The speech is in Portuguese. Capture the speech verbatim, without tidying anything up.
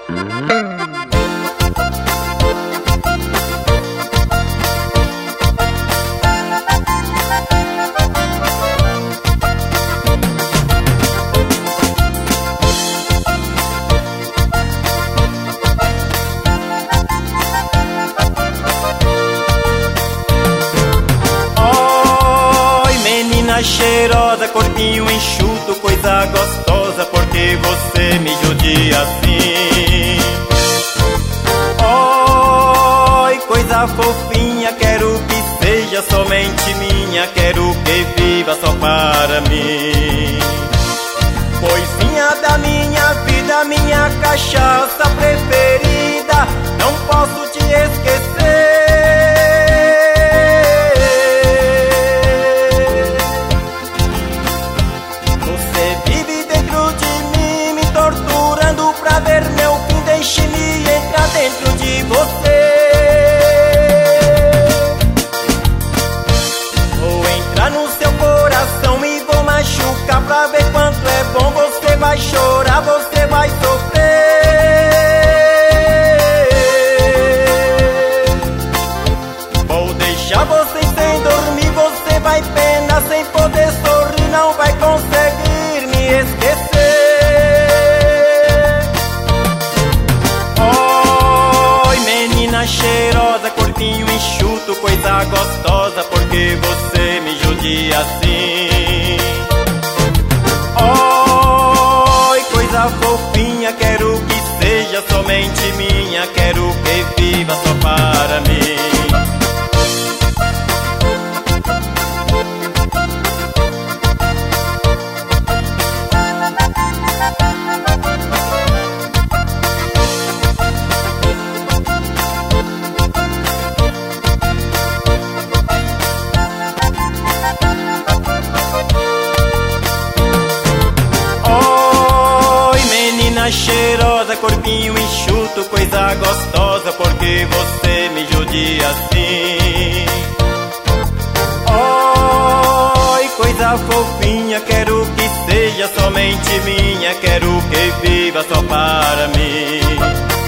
Cheirosa, corpinho enxuto, coisa gostosa, porque você me judia assim. Oi, coisa fofinha, quero que seja somente minha, quero que viva só para mim. Coisinha da minha vida, minha cachaça preferida, não posso te esquecer. Pra ver meu fim, deixe-me entrar dentro de você. Vou entrar no seu coração e vou machucar pra ver quanto é bom. Você vai chorar, você vai sofrer. Vou deixar você sem dormir, você vai penar sem poder sorrir, não vai conseguir me esquecer. Cheirosa, corpinho enxuto, coisa gostosa, porque você me judia assim. Oi, coisa fofinha, quero que seja somente minha, quero que viva só para mim. Cheirosa, corpinho enxuto, coisa gostosa, porque você me judia assim. Oi, coisa fofinha, quero que seja somente minha, quero que viva só para mim.